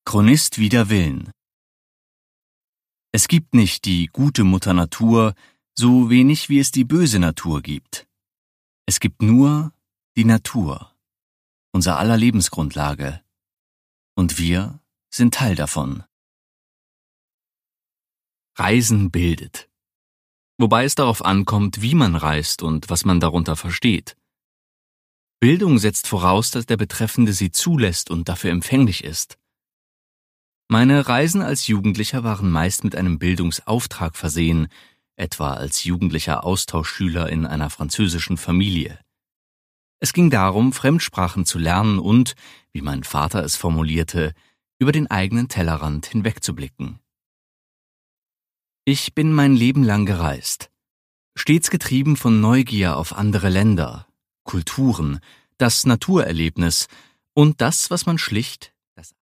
Chronist wider Willen. Es gibt nicht die gute Mutter Natur, so wenig wie es die böse Natur gibt. Es gibt nur die Natur, unser aller Lebensgrundlage. Und wir sind Teil davon. Reisen bildet. Wobei es darauf ankommt, wie man reist und was man darunter versteht. Bildung setzt voraus, dass der Betreffende sie zulässt und dafür empfänglich ist. Meine Reisen als Jugendlicher waren meist mit einem Bildungsauftrag versehen, etwa als jugendlicher Austauschschüler in einer französischen Familie. Es ging darum, Fremdsprachen zu lernen und, wie mein Vater es formulierte, über den eigenen Tellerrand hinwegzublicken. Ich bin mein Leben lang gereist, stets getrieben von Neugier auf andere Länder, Kulturen, das Naturerlebnis und das, was man schlicht